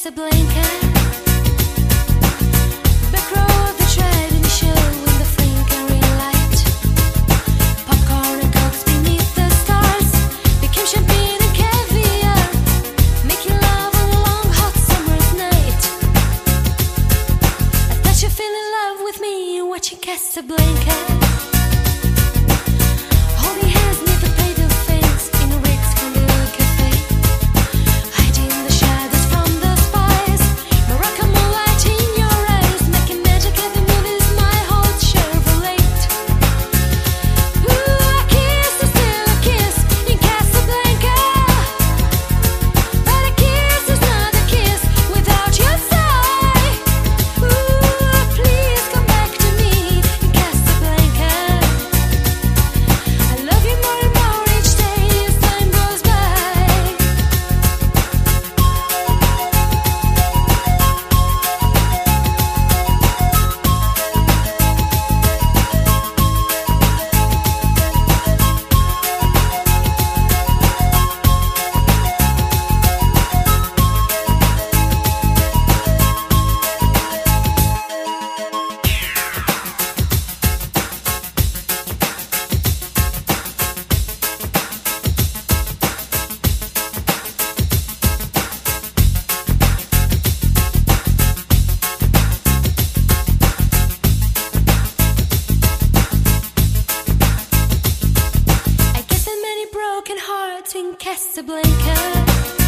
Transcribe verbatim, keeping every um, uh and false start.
Casablanca. Back row of the Trident show in the flickering light. Popcorn and cokes beneath the stars became champagne and caviar, making love on a long hot summer's night. I thought you fell in love with me watching Casablanca. Holding hands neath the pale face in a Rick's Candle Cafe, hiding the shadows from the spies. Morocco moonlight in your eyes, making magic at the movies, my hot Chevrolet. Ooh, a kiss is still a kiss in Casablanca, but a kiss is not a kiss without your sigh. Ooh, please come back to me in Casablanca. I love you more and more each day as time goes by. I get that many broken hearts in Casablanca.